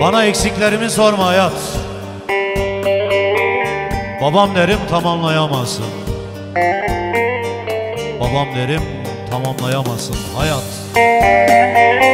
Bana eksiklerimi sorma hayat. Babam derim tamamlayamazsın. Babam derim tamamlayamazsın hayat.